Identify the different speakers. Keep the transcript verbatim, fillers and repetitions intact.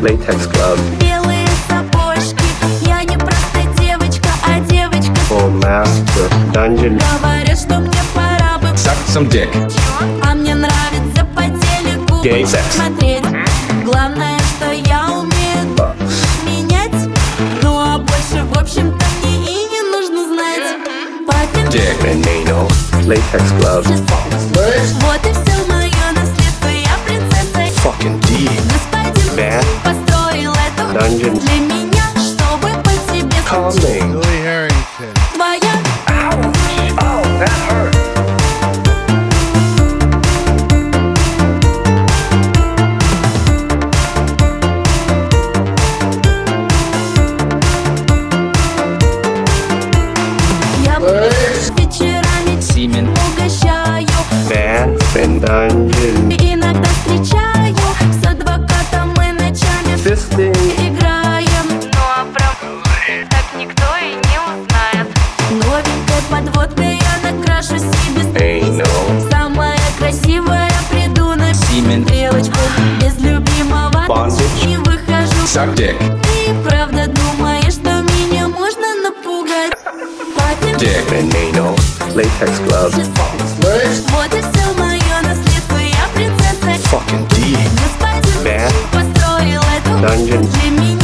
Speaker 1: Latex gloves.
Speaker 2: Белые сапожки. Я не просто девочка, а девочка.
Speaker 1: For master dungeon.
Speaker 2: Говорят, что мне пора бы
Speaker 3: Suck some dick.
Speaker 2: а мне нравится по телеку
Speaker 3: Gay sex.
Speaker 2: смотреть. Главное, что я умею менять. Ну а больше, в общем-то, мне и не нужно знать. Папин
Speaker 3: Dick.
Speaker 1: And anal. Latex gloves.
Speaker 2: вот и все мое наследство. Я принцесса.
Speaker 3: Fucking D.
Speaker 2: Господин
Speaker 1: Bad
Speaker 2: построил эту
Speaker 1: dungeon.
Speaker 2: для меня, чтобы по тебе
Speaker 1: Calming.
Speaker 4: Billy Harrington.
Speaker 2: твоя.
Speaker 1: Oh, that hurt.
Speaker 2: Я вечерами
Speaker 3: Semen.
Speaker 2: угощаю.
Speaker 1: Bad and dungeon.
Speaker 2: Иногда встречаю с адвокатом, мы ночами
Speaker 1: Fisting.
Speaker 2: играем.
Speaker 5: Ну а про так никто и не узнает.
Speaker 2: Новенькой подводкой я накрашу себе
Speaker 1: Anal.
Speaker 2: самая красивая приду на
Speaker 3: Semen.
Speaker 2: стрелочку. Без любимого
Speaker 1: Bondage.
Speaker 2: не выхожу.
Speaker 3: Suck dick.
Speaker 2: Ты правда думаешь, что меня можно напугать? Папин
Speaker 3: Dick.
Speaker 1: And anal. Latex gloves.
Speaker 2: вот и все мое наследство. Я принцесса.
Speaker 3: Fucking D.
Speaker 2: Господин
Speaker 1: Bad
Speaker 2: построил эту
Speaker 1: dungeon.
Speaker 2: для меня.